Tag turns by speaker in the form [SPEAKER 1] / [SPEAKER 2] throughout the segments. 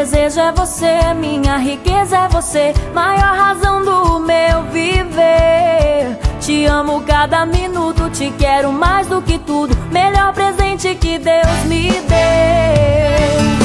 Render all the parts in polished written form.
[SPEAKER 1] desejo é você, minha riqueza é você, maior razão do meu viver. Te amo cada minuto, te quero mais do que tudo, melhor presente que Deus me deu.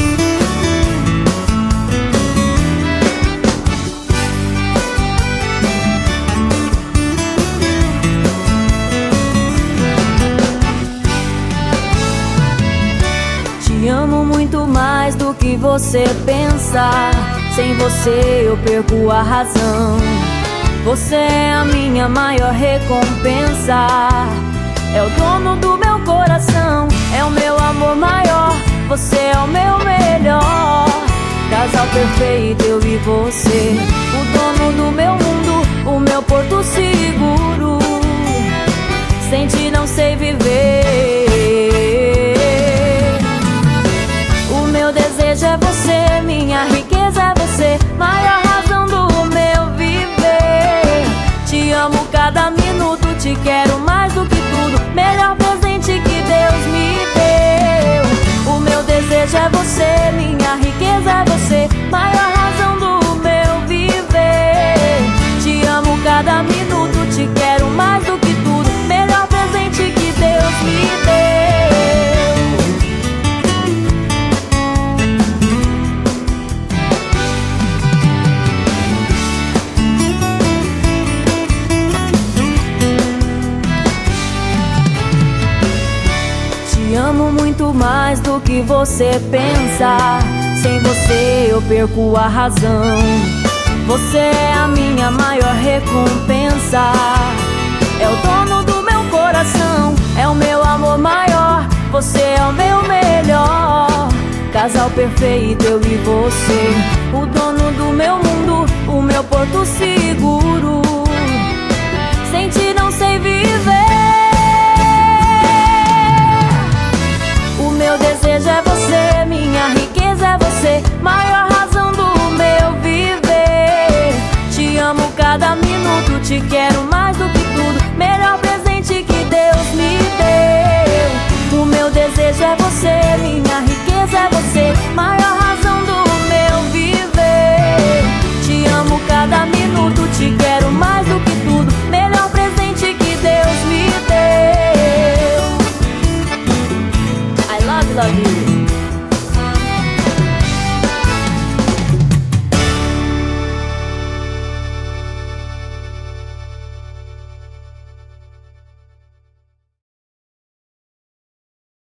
[SPEAKER 1] Te amo muito mais do que você pensa. Sem você eu perco a razão. Você é a minha maior recompensa. É o dono do meu coração, é o meu amor maior. Você é o meu melhor. Casal perfeito, eu e você. O dono do meu mundo, o meu porto seguro. Sem ti não sei viver. O meu desejo é você, minha riqueza é você, maior razão do meu viver. Te amo cada minuto, te quero mais do que tudo, melhor presente que Deus me deu. O meu desejo é você, minha riqueza é você, maior razão do meu viver. Te amo cada minuto, te quero mais do que tudo, melhor presente que Deus me deu. Te amo muito mais do que você pensa. Sem você eu perco a razão. Você é a minha maior recompensa. É o dono do meu coração, é o meu amor maior. Você é o meu melhor. Casal perfeito, eu e você. O dono do meu mundo, o meu porto seguro. Sem ti não sei viver.